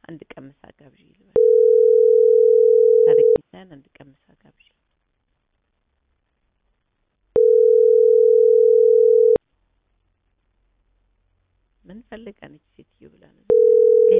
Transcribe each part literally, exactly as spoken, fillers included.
አንድ ቀን ምሳ ጋብዥ ይልበል ታሪክን አንድ ቀን ምሳ ጋብዥ ምን ፈልገን እቺ ሴትዮ ብላ ነው ሌላ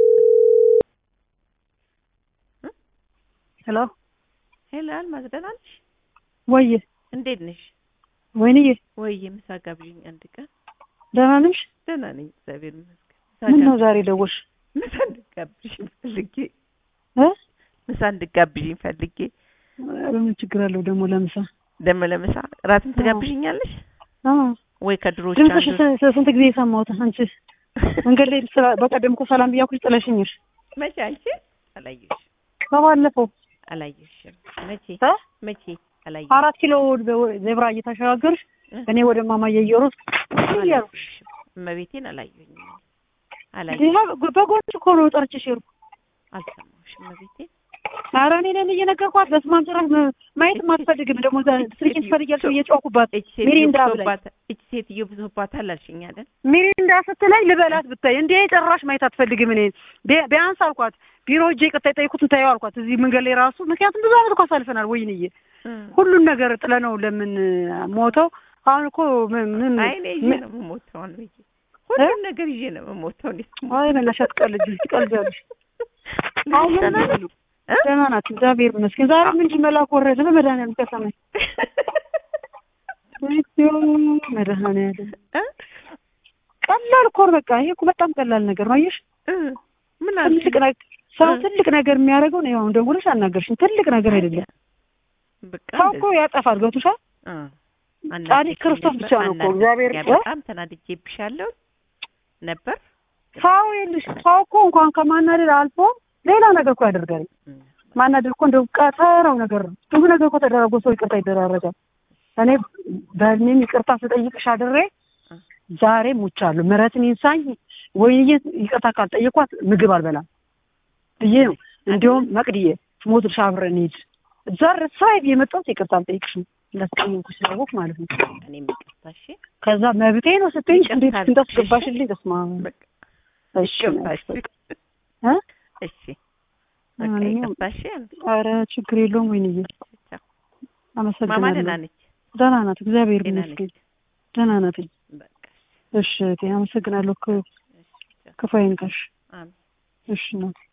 ሄሎ ሄሎ አልማዝ ደህና ነሽ ወይ እንዴት ነሽ ወይንዬ ወይ ምሳ ጋብዥኝ አንድ ቀን ደህና ነሽ ደህና ነኝ እግዚአብሔር ይመስገን ምን ነው ዛሬ ደወልሽ ምሳ እንድጋብዥኝ ፈልጌ እ ምሳ እንድጋብዥኝ ፈልጌ ምን ችግር አለው ደግሞ ለምሳ ደሞ ለምሳ ራትም ትጋብዥኛለሽ አዎ ወይ ከድሮች አንዱ ስንት ጊዜ ሰማሁት አንቺ መንገድ ላይ በቀደም እኮ ሰላም ብያኩሽ ጥለሽኝሽ መቼ አንቺ አላየሽ ባለፈው አላየሽም መቼ መቼ አላየሽ አራት ኪሎ ዘብራ እየተሻገርሽ እኔ ወደ ማማዬ እየሮጥ ይያሩሽ መቤቴን አላየኝም አላየሽ በጎን እኮ ነው ጠርችሽ ይሩ አልሰማሁሽም መቤቴን ኧረ እኔ ነኝ እየነገርኳት በስማም ጭራሽ ማየት ማትፈልግም ደግሞ ስልክሽ ፈልጊያለሽ እየጮኩባት ሚሪንዳ ብላት እቺ ሴትዮ ብዙባት አላልሽኝ አይደል ሚሪንዳ ስትለኝ ልበላት ብታይ እንዴ ጭራሽ ማየት አትፈልግም እኔ ቢያንስ አልኳት ቢሮ እጄ ቀጣይ ጠይቁትን ታየው አልኳት እዚህ መንገድ ላይ ራሱ ምክንያቱም ብዙ አመት እኮ አሳልፈናል ወይንዬ ሁሉን ነገር ጥለነው ለምን ሞተው አሁን እኮ ምን አይኔ ይሄ ነው ሞተው ነው ይሄ ሁሉን ነገር ይሄ ነው ሞተው ነው አይ በላሻት ቀልጅ ትቀልጃለሽ አሁን ነው ደህና ናት እግዚአብሔር ይመስገን ዛሬ ምን ጅመላክ ወረደ በመድኃኒዓለም ከሰማይ ወይዮ መድኃኒዓለም ቀላል እኮ በቃ ይሄ እኮ በጣም ቀላል ነገር ነው አየሽ ምን አለ ትልቅ ነገር ሰው ትልቅ ነገር የሚያደርገው ነው አሁን ደውለሽ አናገርሽኝ ትልቅ ነገር አይደለም በቃ እኮ ያጠፋል ገብቶሻል ጻድቅ ክርስቶስ ብቻ ነው እኮ እግዚአብሔር በጣም ተናድጄብሻለሁ ነበር ሰው ይልሽ ሰው እኮ እንኳን ከማናደድ አልፎ ሌላ ነገር እኮ ያደርጋል ማናደድ እኮ እንደው ቀጠረው ነገር ብዙ ነገር እኮ ተደረጎ ሰው ይቅርታ ይደራረጋል እኔ በእኔም ይቅርታ ስጠይቅሽ አድሬ ዛሬ ሙቻለሁ ምሕረትን ይንሳኝ ወይዬ ይቅርታ ካልጠየኳት ምግብ አልበላም ብዬ ነው እንደውም መቅድዬ ሞትሽ አብረን ሂድ ዛሬ ሳይብ የመጣው ይቅርታ አልጠይቅሽ ለስቀኝኩ ስለወቅ ማለት ነው እኔም ይቅርታሽ ከዛ መብቴ ነው ስትይ እንዴት እንዳስገባሽልኝ ተስማ እሺ እ እሺ በቃ ይቅርታሽ ኧረ ችግር የለውም ወይንዬ አመሰግናለሁ ማማ ደህና ነች ደህና ናት እግዚአብሔር ይመስገን ደህና ናት በቃ እሺ አመሰግናለሁ ክፉ አይንካሽ አሜን እሺ ነው